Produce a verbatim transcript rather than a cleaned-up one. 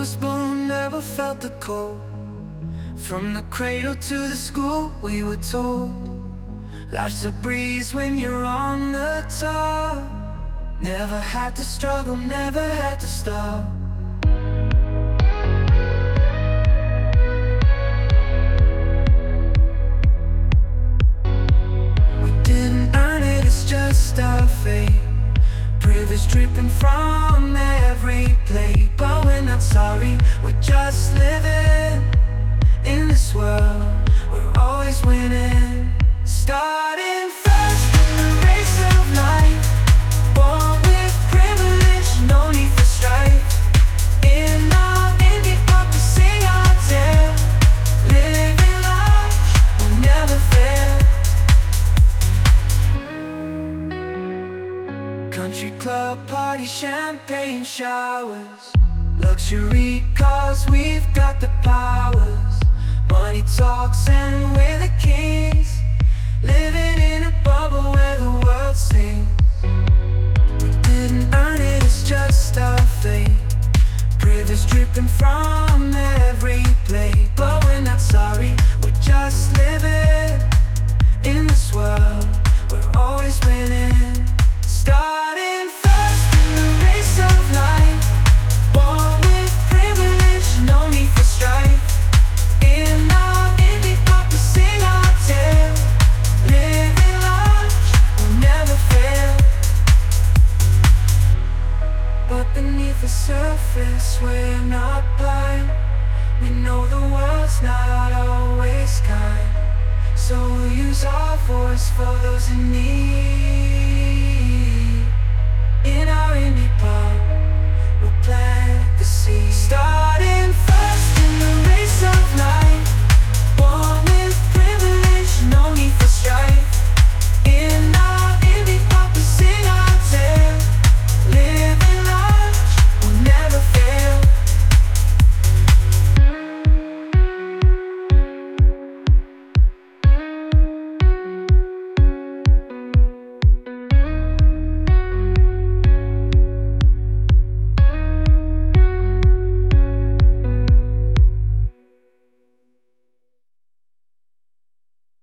was born, never felt the cold. From the cradle to the school, we were told life's a breeze when you're on the top. Never had to struggle, never had to stop. We didn't earn it, it's just our fate. Privilege dripping from every plate. But we're not sorry, we're just living in this world. We're always winning. Starting first in the race of life. Born with privilege, no need for strife. In our indie pop we sing our tale. Living life will never fail. Country club party, champagne showers. Luxury cars, we've got the powers. Money talks and we're the kings. Living in a bubble where the world sings. We didn't earn it, it's just our fate. Privilege dripping from every plate. But we're not sorry, we're just living in this world. We're always winning. Starting first in the race of life. Born with privilege, no need for strife. In our indie pop we sing our tale. Living life will never fail. But beneath the surface we're not blind. We know the world's not always kind. So we'll use our voice for those in need.